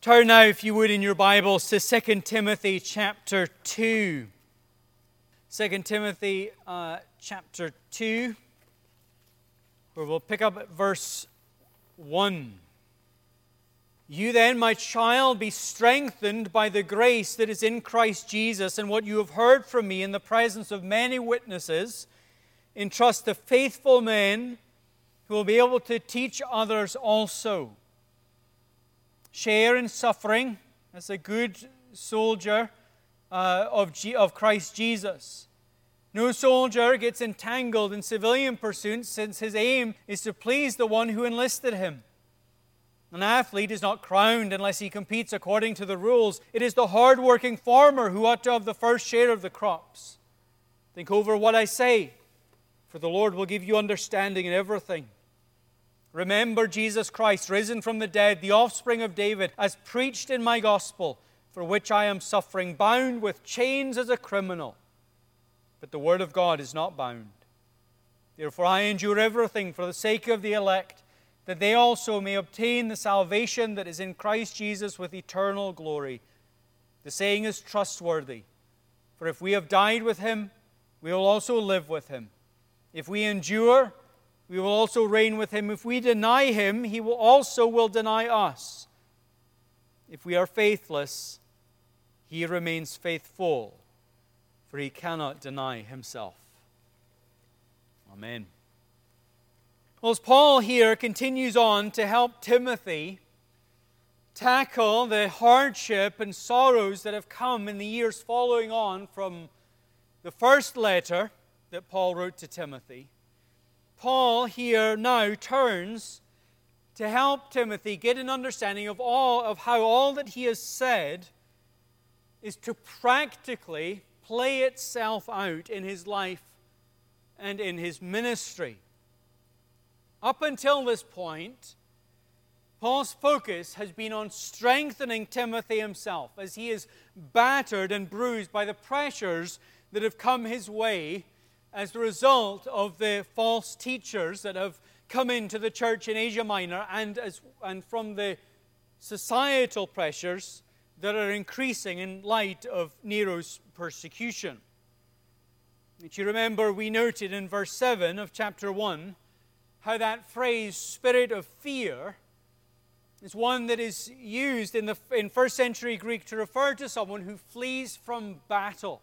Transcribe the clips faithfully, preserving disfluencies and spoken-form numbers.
Turn now, if you would, in your Bibles to Second Timothy chapter two. Second Timothy uh, chapter two, where we'll pick up at verse one. You then, my child, be strengthened by the grace that is in Christ Jesus, and what you have heard from me in the presence of many witnesses, entrust to faithful men who will be able to teach others also. Share in suffering as a good soldier uh, of, G- of Christ Jesus. No soldier gets entangled in civilian pursuits, since his aim is to please the one who enlisted him. An athlete is not crowned unless he competes according to the rules. It is the hard-working farmer who ought to have the first share of the crops. Think over what I say, for the Lord will give you understanding in everything. Remember Jesus Christ, risen from the dead, the offspring of David, as preached in my gospel, for which I am suffering, bound with chains as a criminal. But the word of God is not bound. Therefore I endure everything for the sake of the elect, that they also may obtain the salvation that is in Christ Jesus with eternal glory. The saying is trustworthy, for if we have died with him, we will also live with him. If we endure, we will also reign with him. If we deny him, he will also will deny us. If we are faithless, he remains faithful, for he cannot deny himself. Amen. Well, as Paul here continues on to help Timothy tackle the hardship and sorrows that have come in the years following on from the first letter that Paul wrote to Timothy, Paul here now turns to help Timothy get an understanding of all of how all that he has said is to practically play itself out in his life and in his ministry. Up until this point, Paul's focus has been on strengthening Timothy himself as he is battered and bruised by the pressures that have come his way as a result of the false teachers that have come into the church in Asia Minor, and, as, and from the societal pressures that are increasing in light of Nero's persecution. If you remember, we noted in verse seven of chapter one how that phrase, spirit of fear, is one that is used in, the, in first century Greek to refer to someone who flees from battle.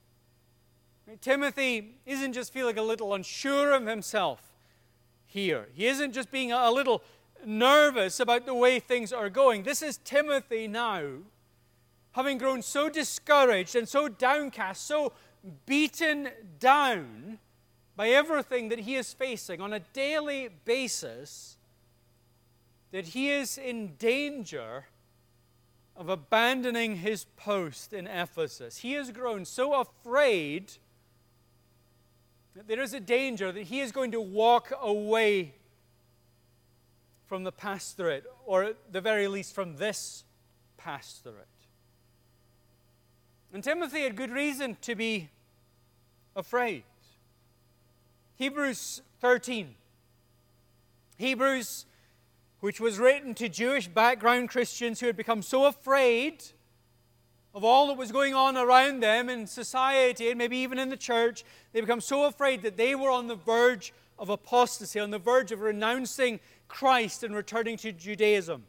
Timothy isn't just feeling a little unsure of himself here. He isn't just being a little nervous about the way things are going. This is Timothy now, having grown so discouraged and so downcast, so beaten down by everything that he is facing on a daily basis, that he is in danger of abandoning his post in Ephesus. He has grown so afraid that there is a danger that he is going to walk away from the pastorate, or at the very least from this pastorate. And Timothy had good reason to be afraid. Hebrews thirteen. Hebrews, which was written to Jewish background Christians who had become so afraid of all that was going on around them in society and maybe even in the church, they become so afraid that they were on the verge of apostasy, on the verge of renouncing Christ and returning to Judaism.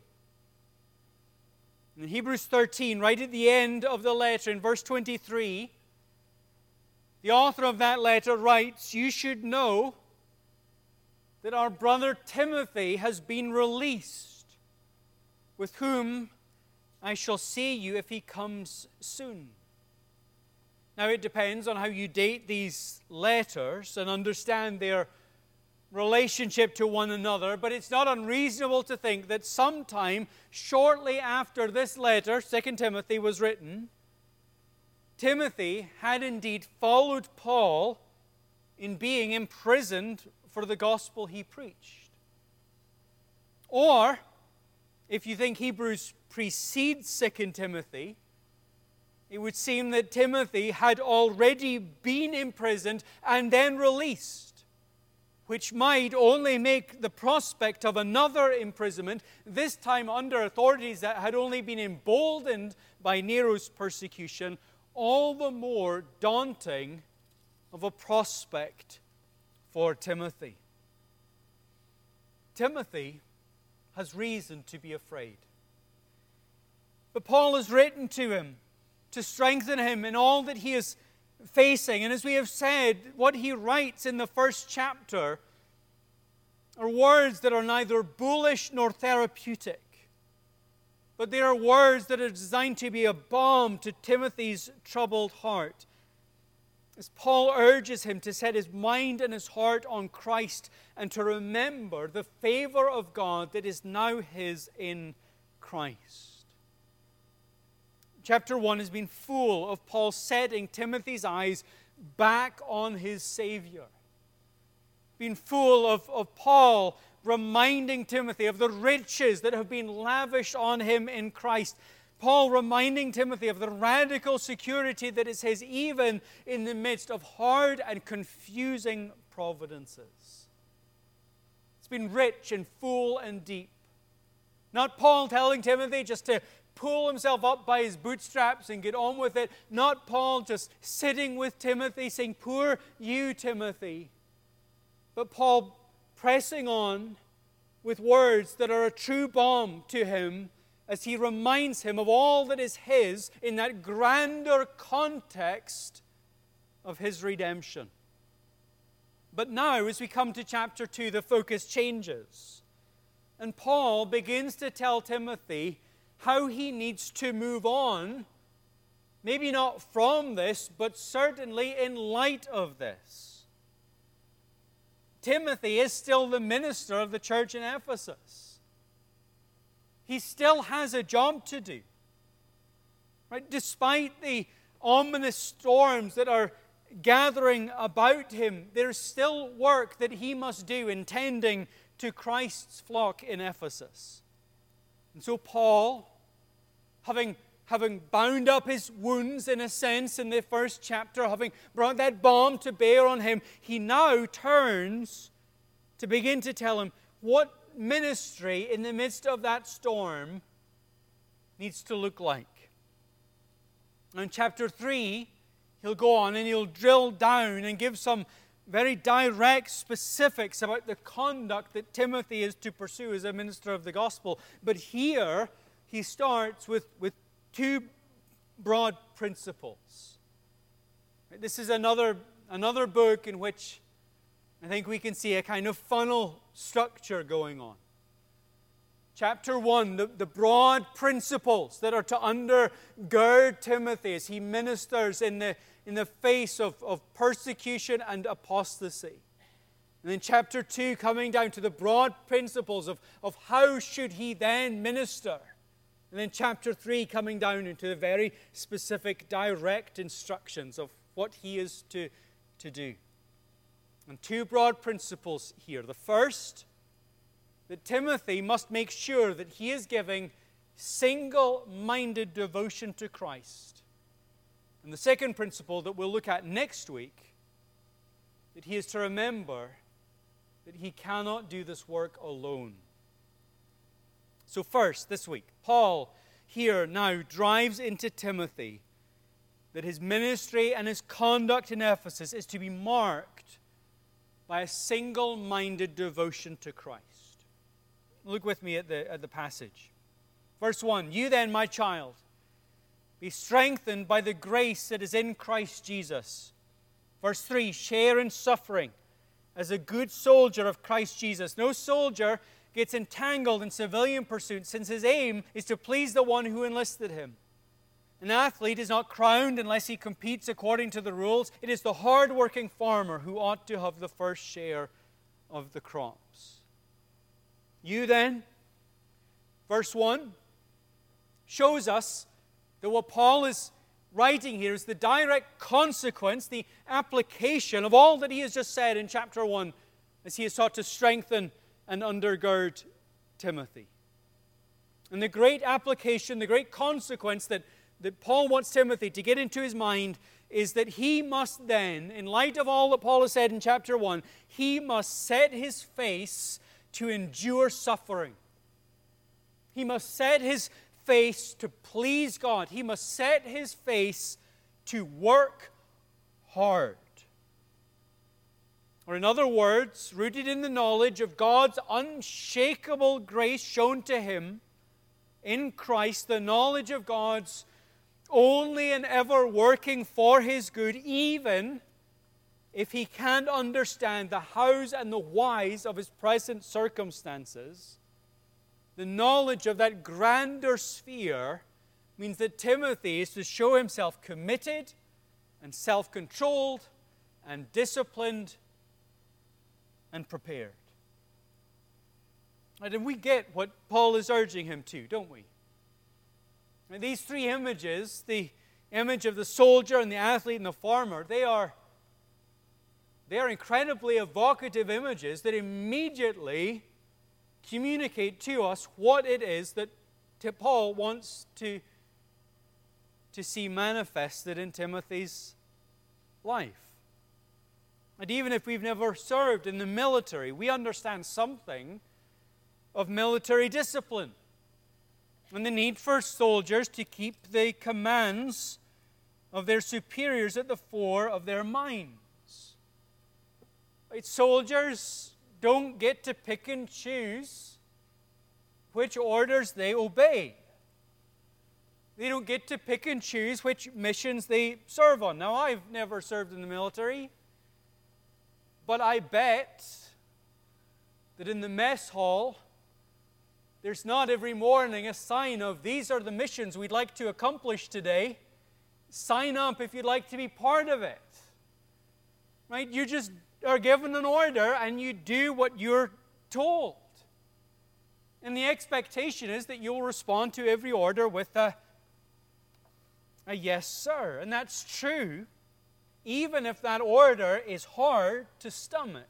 In Hebrews thirteen, right at the end of the letter, in verse twenty-three, the author of that letter writes, "You should know that our brother Timothy has been released, with whom I shall see you if he comes soon." Now, it depends on how you date these letters and understand their relationship to one another, but it's not unreasonable to think that sometime shortly after this letter, Second Timothy, was written, Timothy had indeed followed Paul in being imprisoned for the gospel he preached. Or, if you think Hebrews precedes Second Timothy, it would seem that Timothy had already been imprisoned and then released which might only make the prospect of another imprisonment, this time under authorities that had only been emboldened by Nero's persecution, all the more daunting of a prospect for Timothy. Timothy has reason to be afraid. But Paul has written to him to strengthen him in all that he is facing. And as we have said, what he writes in the first chapter are words that are neither bullish nor therapeutic, but they are words that are designed to be a balm to Timothy's troubled heart. As Paul urges him to set his mind and his heart on Christ and to remember the favor of God that is now his in Christ. Chapter one has been full of Paul setting Timothy's eyes back on his Savior. Been full of, of Paul reminding Timothy of the riches that have been lavished on him in Christ. Paul reminding Timothy of the radical security that is his even in the midst of hard and confusing providences. It's been rich and full and deep. Not Paul telling Timothy just to pull himself up by his bootstraps and get on with it. Not Paul just sitting with Timothy saying, "Poor you, Timothy." But Paul pressing on with words that are a true balm to him as he reminds him of all that is his in that grander context of his redemption. But now, as we come to chapter two, the focus changes. And Paul begins to tell Timothy how he needs to move on, maybe not from this, but certainly in light of this. Timothy is still the minister of the church in Ephesus. He still has a job to do. Right? Despite the ominous storms that are gathering about him, there's still work that he must do in tending to Christ's flock in Ephesus. And so Paul, having, having bound up his wounds in a sense in the first chapter, having brought that balm to bear on him, he now turns to begin to tell him what ministry in the midst of that storm needs to look like. In chapter three, he'll go on and he'll drill down and give some very direct specifics about the conduct that Timothy is to pursue as a minister of the gospel. But here, he starts with, with two broad principles. This is another, another book in which I think we can see a kind of funnel structure going on. Chapter one, the, the broad principles that are to undergird Timothy as he ministers in the, in the face of, of persecution and apostasy. And then chapter two, coming down to the broad principles of, of how should he then minister. And then chapter three, coming down into the very specific, direct instructions of what he is to, to do. And two broad principles here. The first, that Timothy must make sure that he is giving single-minded devotion to Christ. And the second principle that we'll look at next week, that he is to remember that he cannot do this work alone. So first, this week, Paul here now drives into Timothy that his ministry and his conduct in Ephesus is to be marked by a single-minded devotion to Christ. Look with me at the, at the passage. Verse one, "You then, my child, be strengthened by the grace that is in Christ Jesus." Verse three, "Share in suffering as a good soldier of Christ Jesus." No soldier gets entangled in civilian pursuits, since his aim is to please the one who enlisted him. An athlete is not crowned unless he competes according to the rules. It is the hard-working farmer who ought to have the first share of the crops. You then, verse one, shows us that what Paul is writing here is the direct consequence, the application of all that he has just said in chapter one, as he has sought to strengthen and undergird Timothy. And the great application, the great consequence that that Paul wants Timothy to get into his mind is that he must then, in light of all that Paul has said in chapter one, he must set his face to endure suffering. He must set his face to please God. He must set his face to work hard. Or in other words, rooted in the knowledge of God's unshakable grace shown to him in Christ, the knowledge of God's only and ever working for his good, even if he can't understand the hows and the whys of his present circumstances. The knowledge of that grander sphere means that Timothy is to show himself committed and self-controlled and disciplined and prepared. And we get what Paul is urging him to, don't we? And these three images, the image of the soldier and the athlete and the farmer, they are, they are incredibly evocative images that immediately communicate to us what it is that Paul wants to, to see manifested in Timothy's life. And even if we've never served in the military, we understand something of military discipline and the need for soldiers to keep the commands of their superiors at the fore of their minds. Right? Soldiers don't get to pick and choose which orders they obey. They don't get to pick and choose which missions they serve on. Now, I've never served in the military, but I bet that in the mess hall, there's not every morning a sign of, these are the missions we'd like to accomplish today. Sign up if you'd like to be part of it. Right? You just are given an order and you do what you're told. And the expectation is that you'll respond to every order with a, a yes, sir. And that's true, even if that order is hard to stomach.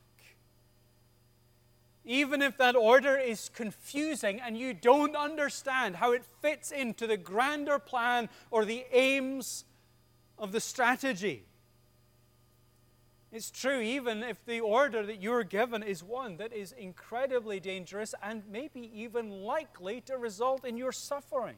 Even if that order is confusing and you don't understand how it fits into the grander plan or the aims of the strategy. It's true even if the order that you're given is one that is incredibly dangerous and maybe even likely to result in your suffering.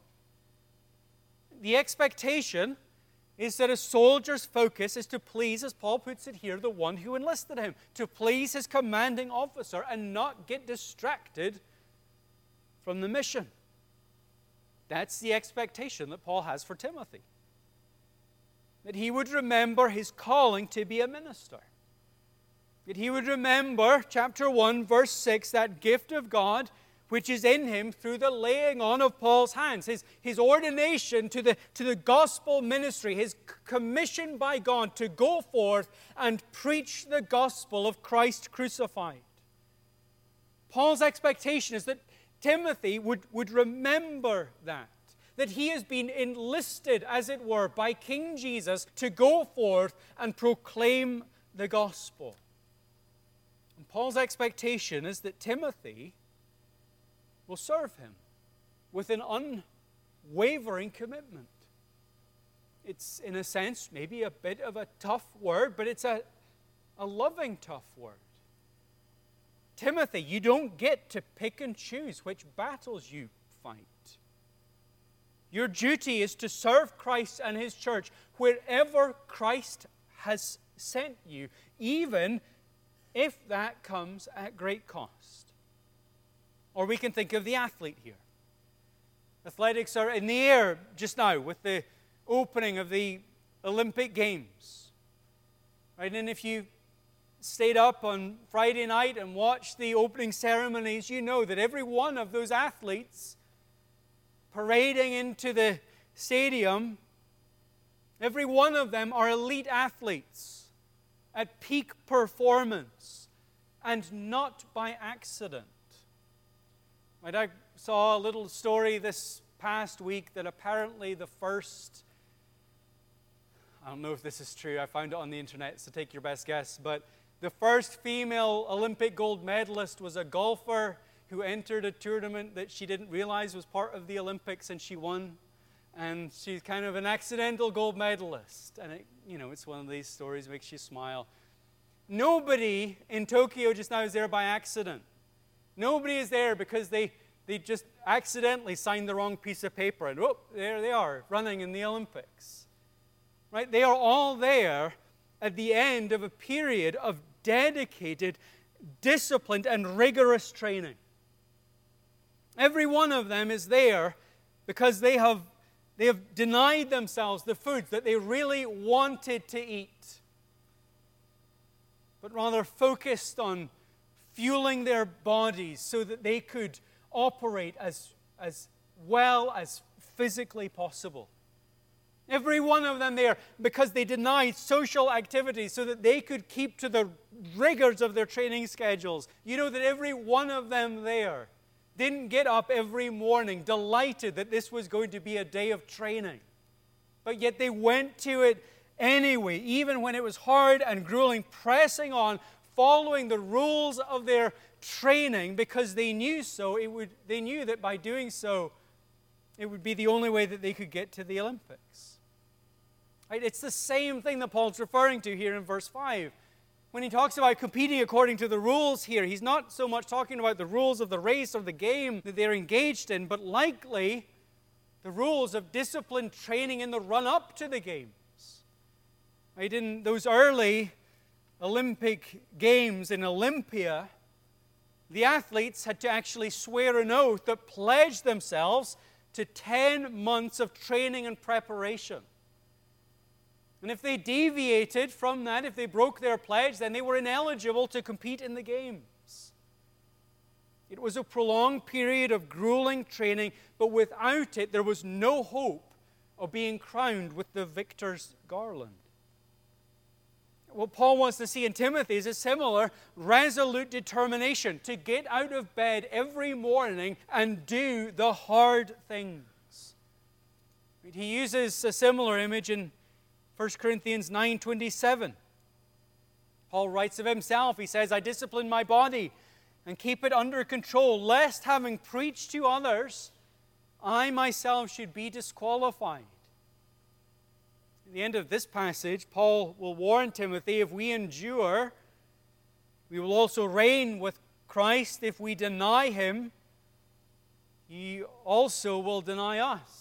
The expectation is that a soldier's focus is to please, as Paul puts it here, the one who enlisted him, to please his commanding officer and not get distracted from the mission. That's the expectation that Paul has for Timothy. That he would remember his calling to be a minister. That he would remember, chapter one, verse six, that gift of God which is in him through the laying on of Paul's hands, his, his ordination to the, to the gospel ministry, his commission by God to go forth and preach the gospel of Christ crucified. Paul's expectation is that Timothy would, would remember that, that he has been enlisted, as it were, by King Jesus to go forth and proclaim the gospel. And Paul's expectation is that Timothy will serve him with an unwavering commitment. It's, in a sense, maybe a bit of a tough word, but it's a, a loving tough word. Timothy, you don't get to pick and choose which battles you fight. Your duty is to serve Christ and his church wherever Christ has sent you, even if that comes at great cost. Or we can think of the athlete here. Athletics are in the air just now with the opening of the Olympic Games. Right? And if you stayed up on Friday night and watched the opening ceremonies, you know that every one of those athletes parading into the stadium, every one of them are elite athletes at peak performance, and not by accident. Right, I saw a little story this past week that apparently the first, I don't know if this is true, I found it on the internet, so take your best guess, but the first female Olympic gold medalist was a golfer who entered a tournament that she didn't realize was part of the Olympics, and she won and she's kind of an accidental gold medalist. And, it, you know, it's one of these stories that makes you smile. Nobody in Tokyo just now is there by accident. Nobody is there because they, they just accidentally signed the wrong piece of paper, and whoop, there they are, running in the Olympics. Right? They are all there at the end of a period of dedicated, disciplined, and rigorous training. Every one of them is there because they have, they have denied themselves the foods that they really wanted to eat, but rather focused on fueling their bodies so that they could operate as, as well as physically possible. Every one of them there because they denied social activities so that they could keep to the rigors of their training schedules. You know that every one of them there didn't get up every morning delighted that this was going to be a day of training. But yet they went to it anyway, even when it was hard and grueling, pressing on, following the rules of their training because they knew so. It would, they knew that by doing so, it would be the only way that they could get to the Olympics. Right? It's the same thing that Paul's referring to here in verse five. When he talks about competing according to the rules here, he's not so much talking about the rules of the race or the game that they're engaged in, but likely the rules of disciplined training in the run-up to the games. Right? In those early Olympic Games in Olympia, the athletes had to actually swear an oath that pledged themselves to ten months of training and preparation. And if they deviated from that, if they broke their pledge, then they were ineligible to compete in the games. It was a prolonged period of grueling training, but without it, there was no hope of being crowned with the victor's garland. What Paul wants to see in Timothy is a similar resolute determination to get out of bed every morning and do the hard things. He uses a similar image in First Corinthians nine twenty-seven. Paul writes of himself, he says, I discipline my body and keep it under control, lest having preached to others, I myself should be disqualified. At the end of this passage, Paul will warn Timothy, if we endure, we will also reign with Christ. If we deny him, he also will deny us.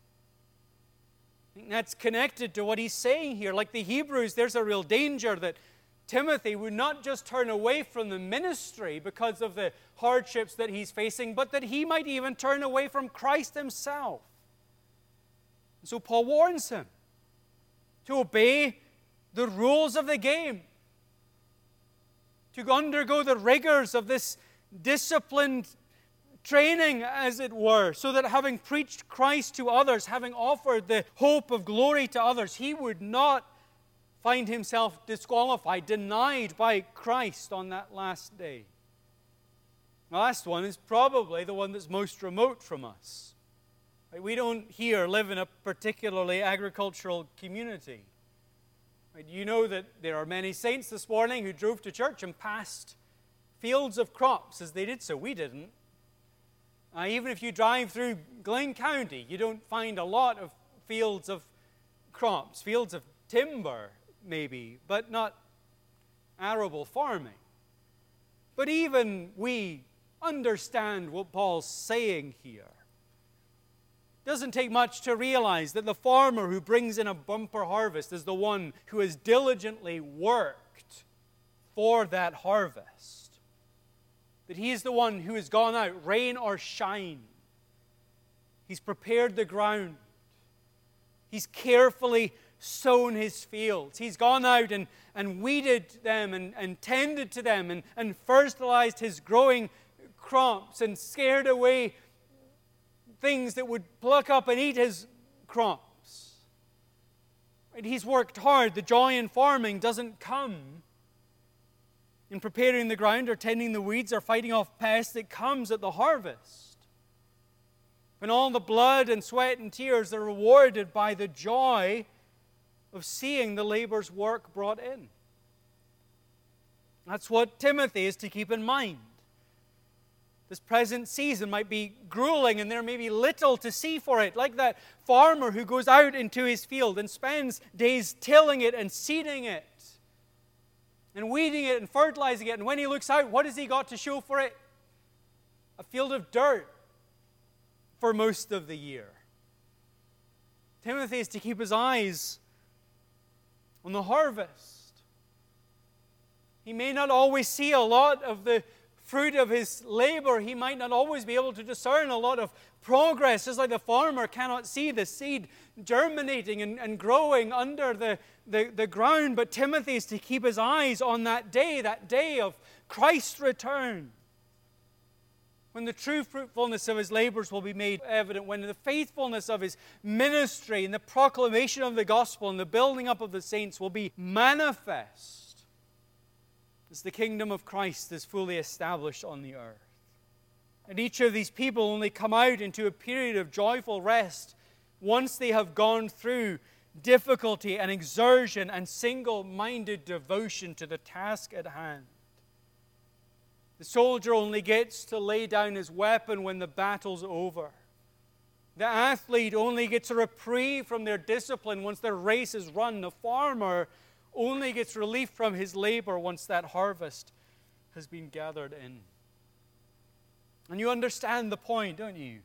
I think that's connected to what he's saying here. Like the Hebrews, there's a real danger that Timothy would not just turn away from the ministry because of the hardships that he's facing, but that he might even turn away from Christ himself. And so Paul warns him to obey the rules of the game, to undergo the rigors of this disciplined training, as it were, so that having preached Christ to others, having offered the hope of glory to others, he would not find himself disqualified, denied by Christ on that last day. The last one is probably the one that's most remote from us. We don't here live in a particularly agricultural community. You know that there are many saints this morning who drove to church and passed fields of crops as they did so. We didn't. Uh, even if you drive through Glen County, you don't find a lot of fields of crops, fields of timber maybe, but not arable farming. But even we understand what Paul's saying here. It doesn't take much to realize that the farmer who brings in a bumper harvest is the one who has diligently worked for that harvest. That he is the one who has gone out, rain or shine. He's prepared the ground. He's carefully sown his fields. He's gone out and, and weeded them and, and tended to them and, and fertilized his growing crops and scared away things that would pluck up and eat his crops. And he's worked hard. The joy in farming doesn't come in preparing the ground or tending the weeds or fighting off pests. It comes at the harvest. When all the blood and sweat and tears are rewarded by the joy of seeing the labor's work brought in. That's what Timothy is to keep in mind. The This present season might be grueling and there may be little to see for it, like that farmer who goes out into his field and spends days tilling it and seeding it and weeding it and fertilizing it. And when he looks out, what has he got to show for it? A field of dirt for most of the year. Timothy is to keep his eyes on the harvest. He may not always see a lot of the fruit of his labor. He might not always be able to discern a lot of progress, just like the farmer cannot see the seed germinating and, and growing under the, the, the ground. But Timothy is to keep his eyes on that day, that day of Christ's return, when the true fruitfulness of his labors will be made evident, when the faithfulness of his ministry and the proclamation of the gospel and the building up of the saints will be manifest as the kingdom of Christ is fully established on the earth. And each of these people only come out into a period of joyful rest once they have gone through difficulty and exertion and single-minded devotion to the task at hand. The soldier only gets to lay down his weapon when the battle's over. The athlete only gets a reprieve from their discipline once their race is run. The farmer only gets relief from his labor once that harvest has been gathered in. And you understand the point, don't you?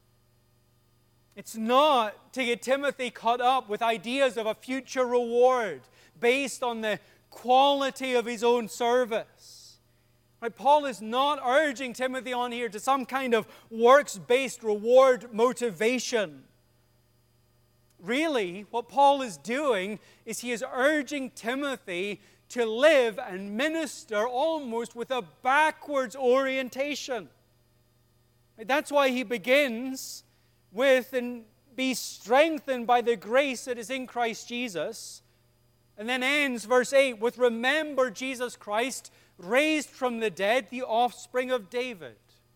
It's not to get Timothy caught up with ideas of a future reward based on the quality of his own service. Right? Paul is not urging Timothy on here to some kind of works-based reward motivation. Really, what Paul is doing is he is urging Timothy to live and minister almost with a backwards orientation. That's why he begins with, and be strengthened by the grace that is in Christ Jesus, and then ends verse eight with, remember Jesus Christ, raised from the dead, the offspring of David.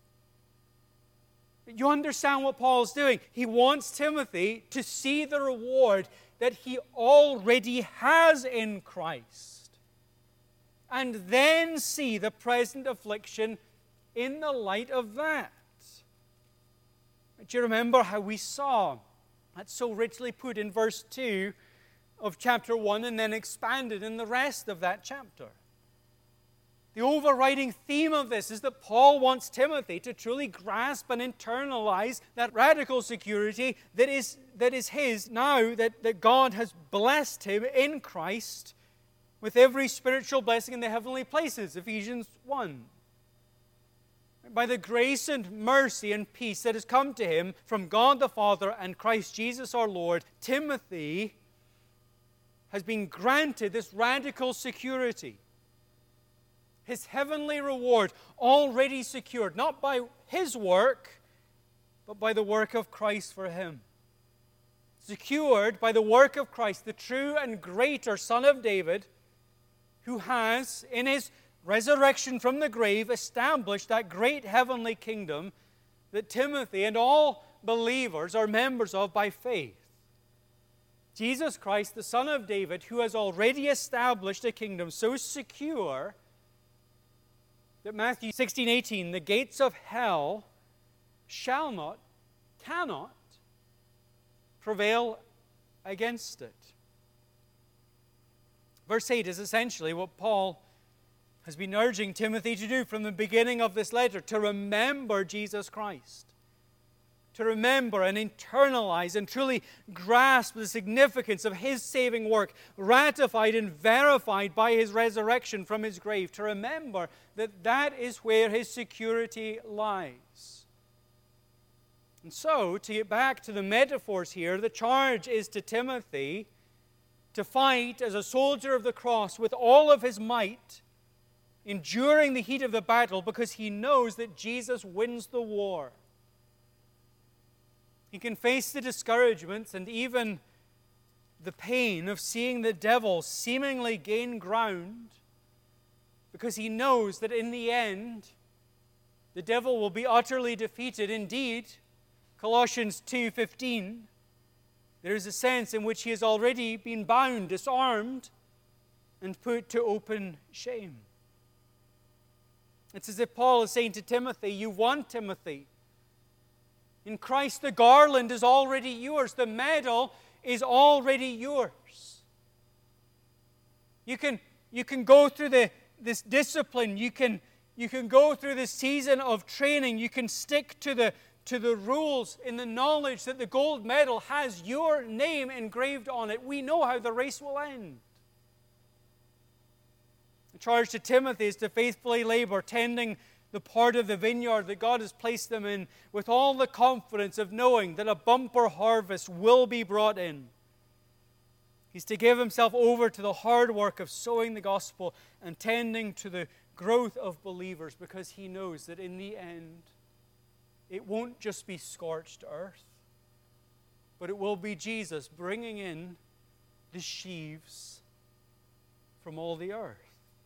You understand what Paul is doing? He wants Timothy to see the reward that he already has in Christ, and then see the present affliction in the light of that. Do you remember how we saw that's so richly put in verse two of chapter one and then expanded in the rest of that chapter? The overriding theme of this is that Paul wants Timothy to truly grasp and internalize that radical security that is, that is his now that, that God has blessed him in Christ with every spiritual blessing in the heavenly places, Ephesians one. By the grace and mercy and peace that has come to him from God the Father and Christ Jesus our Lord, Timothy has been granted this radical security. His heavenly reward already secured, not by his work, but by the work of Christ for him. Secured by the work of Christ, the true and greater Son of David, who has, in his resurrection from the grave, established that great heavenly kingdom that Timothy and all believers are members of by faith. Jesus Christ, the Son of David, who has already established a kingdom so secure that Matthew sixteen eighteen, the gates of hell shall not, cannot prevail against it. Verse eight is essentially what Paul has been urging Timothy to do from the beginning of this letter, to remember Jesus Christ. To remember and internalize and truly grasp the significance of His saving work, ratified and verified by His resurrection from His grave. To remember that that is where His security lies. And so, to get back to the metaphors here, the charge is to Timothy to fight as a soldier of the cross with all of his might, enduring the heat of the battle, because he knows that Jesus wins the war. He can face the discouragements and even the pain of seeing the devil seemingly gain ground, because he knows that in the end, the devil will be utterly defeated. Indeed, Colossians two fifteen, there is a sense in which he has already been bound, disarmed, and put to open shame. It's as if Paul is saying to Timothy, you've won, Timothy. In Christ, the garland is already yours. The medal is already yours. You can, you can go through the, this discipline. You can, you can go through this season of training. You can stick to the, to the rules in the knowledge that the gold medal has your name engraved on it. We know how the race will end. The charge to Timothy is to faithfully labor, tending the part of the vineyard that God has placed them in, with all the confidence of knowing that a bumper harvest will be brought in. He's to give himself over to the hard work of sowing the gospel and tending to the growth of believers, because he knows that in the end, it won't just be scorched earth, but it will be Jesus bringing in the sheaves from all the earth.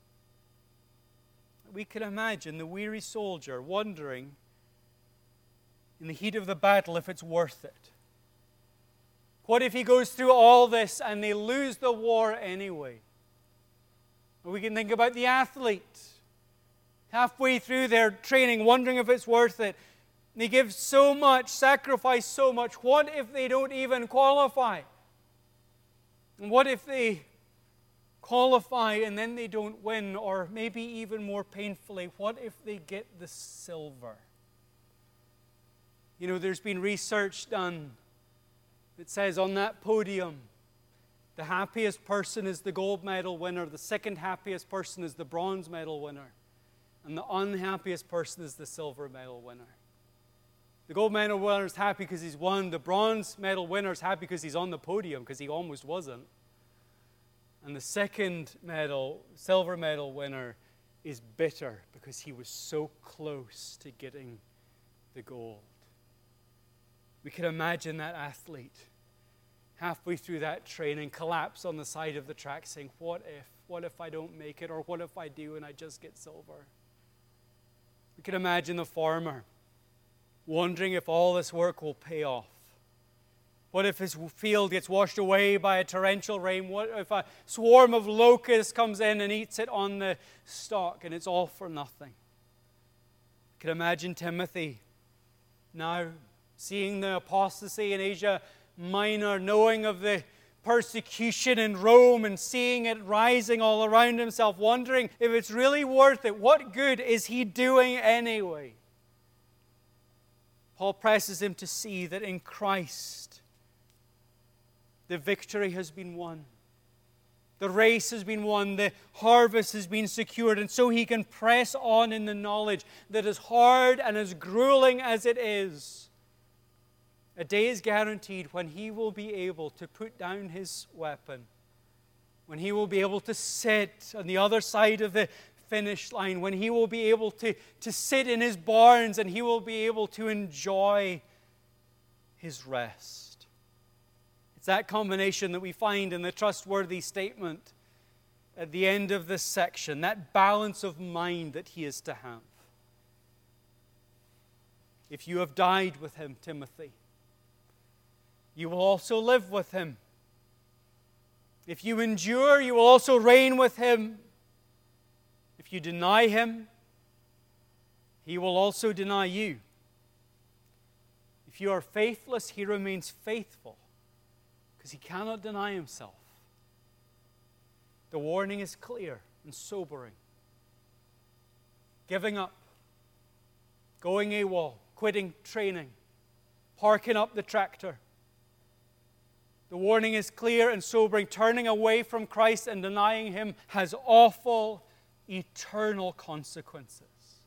We can imagine the weary soldier wondering in the heat of the battle if it's worth it. What if he goes through all this and they lose the war anyway? Or we can think about the athlete halfway through their training wondering if it's worth it. They give so much, sacrifice so much. What if they don't even qualify? And what if they qualify and then they don't win? Or maybe even more painfully, what if they get the silver? You know, there's been research done that says on that podium, the happiest person is the gold medal winner, the second happiest person is the bronze medal winner, and the unhappiest person is the silver medal winner. The gold medal winner is happy because he's won. The bronze medal winner is happy because he's on the podium, because he almost wasn't. And the second medal, silver medal winner, is bitter because he was so close to getting the gold. We can imagine that athlete halfway through that training collapse on the side of the track saying, what if? What if I don't make it? Or what if I do and I just get silver? We can imagine the farmer wondering if all this work will pay off. What if his field gets washed away by a torrential rain? What if a swarm of locusts comes in and eats it on the stalk and it's all for nothing? You can imagine Timothy now seeing the apostasy in Asia Minor, knowing of the persecution in Rome and seeing it rising all around himself, wondering if it's really worth it. What good is he doing anyway? Paul presses him to see that in Christ, the victory has been won. The race has been won. The harvest has been secured. And so he can press on in the knowledge that as hard and as grueling as it is, a day is guaranteed when he will be able to put down his weapon, when he will be able to sit on the other side of the finish line, when he will be able to, to sit in his barns and he will be able to enjoy his rest. It's that combination that we find in the trustworthy statement at the end of this section, that balance of mind that he is to have. If you have died with him, Timothy, you will also live with him. If you endure, you will also reign with him. If you deny him, he will also deny you. If you are faithless, he remains faithful, because he cannot deny himself. The warning is clear and sobering. Giving up, going AWOL, quitting training, parking up the tractor. The warning is clear and sobering. Turning away from Christ and denying him has awful, eternal consequences.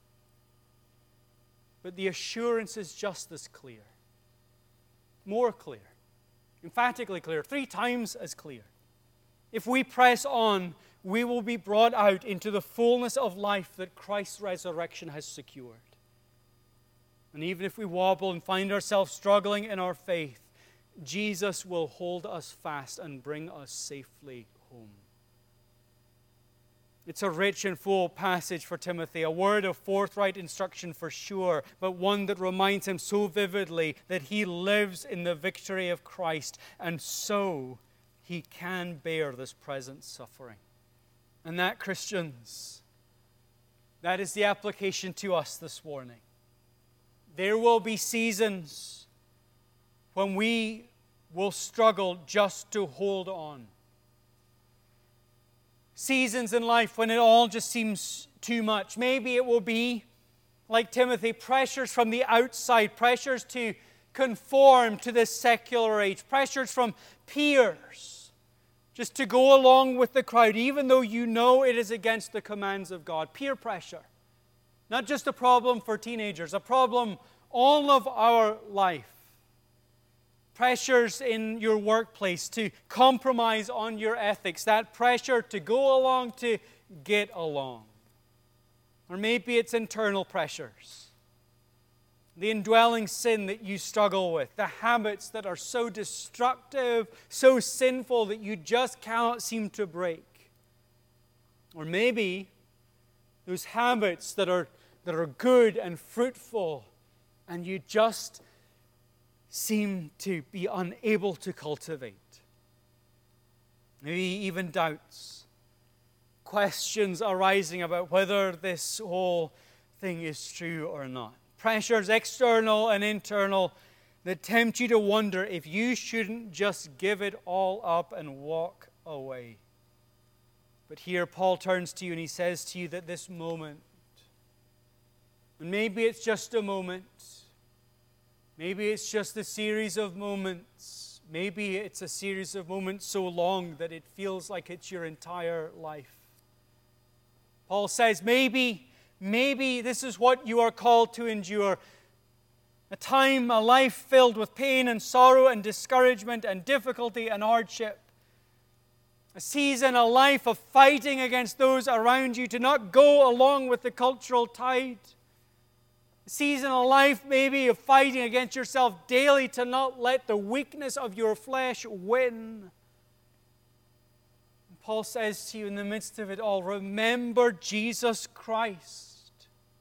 But the assurance is just as clear. More clear. Emphatically clear. Three times as clear. If we press on, we will be brought out into the fullness of life that Christ's resurrection has secured. And even if we wobble and find ourselves struggling in our faith, Jesus will hold us fast and bring us safely home. It's a rich and full passage for Timothy, a word of forthright instruction for sure, but one that reminds him so vividly that he lives in the victory of Christ, and so he can bear this present suffering. And that, Christians, That is the application to us this morning. There will be seasons when we will struggle just to hold on. Seasons in life when it all just seems too much. Maybe it will be, like Timothy, pressures from the outside, pressures to conform to this secular age, pressures from peers, just to go along with the crowd, even though you know it is against the commands of God. Peer pressure. Not just a problem for teenagers, a problem all of our life. Pressures in your workplace to compromise on your ethics, that pressure to go along to get along. Or maybe it's internal pressures. The indwelling sin that you struggle with, the habits that are so destructive, so sinful that you just cannot seem to break. Or maybe those habits that are, that are good and fruitful and you just seem to be unable to cultivate. Maybe even doubts, questions arising about whether this whole thing is true or not. Pressures, external and internal, that tempt you to wonder if you shouldn't just give it all up and walk away. But here Paul turns to you and he says to you that this moment, and maybe it's just a moment, maybe it's just a series of moments. Maybe it's a series of moments so long that it feels like it's your entire life. Paul says, maybe, maybe this is what you are called to endure. A time, a life filled with pain and sorrow and discouragement and difficulty and hardship. A season, a life of fighting against those around you to not go along with the cultural tide. A season of life maybe of fighting against yourself daily to not let the weakness of your flesh win. And Paul says to you in the midst of it all, remember Jesus Christ.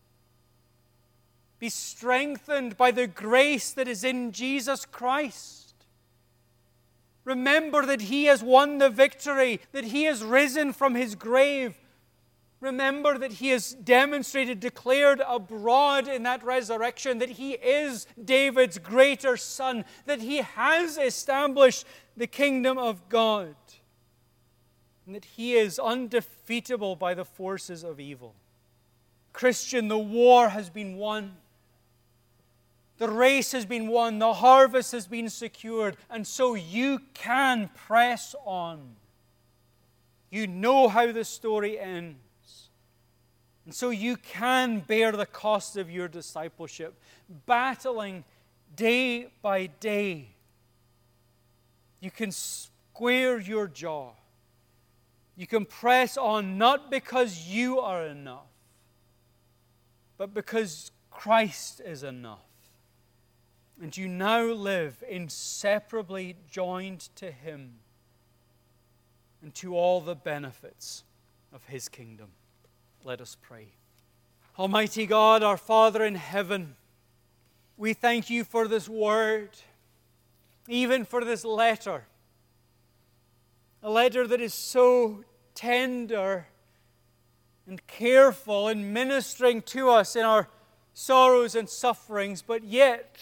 Be strengthened by the grace that is in Jesus Christ. Remember that He has won the victory, that He has risen from His grave. Remember that He has demonstrated, declared abroad in that resurrection that He is David's greater son, that He has established the kingdom of God, and that He is undefeatable by the forces of evil. Christian, the war has been won. The race has been won. The harvest has been secured. And so you can press on. You know how the story ends. And so you can bear the cost of your discipleship, battling day by day. You can square your jaw. You can press on not because you are enough, but because Christ is enough. And you now live inseparably joined to Him and to all the benefits of His kingdom. Let us pray. Almighty God, our Father in heaven, we thank You for this word, even for this letter. A letter that is so tender and careful in ministering to us in our sorrows and sufferings, but yet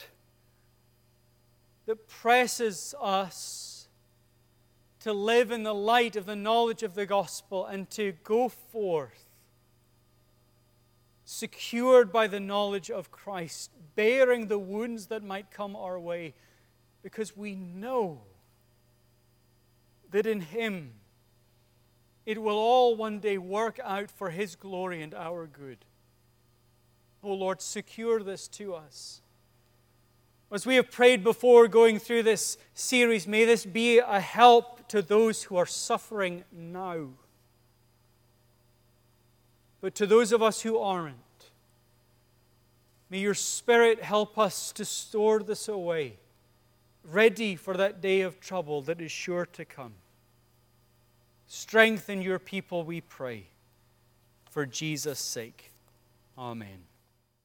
that presses us to live in the light of the knowledge of the gospel and to go forth secured by the knowledge of Christ, bearing the wounds that might come our way, because we know that in Him it will all one day work out for His glory and our good. Oh Lord, secure this to us. As we have prayed before going through this series, may this be a help to those who are suffering now. But to those of us who aren't, may Your Spirit help us to store this away, ready for that day of trouble that is sure to come. Strengthen Your people, we pray, for Jesus' sake. Amen.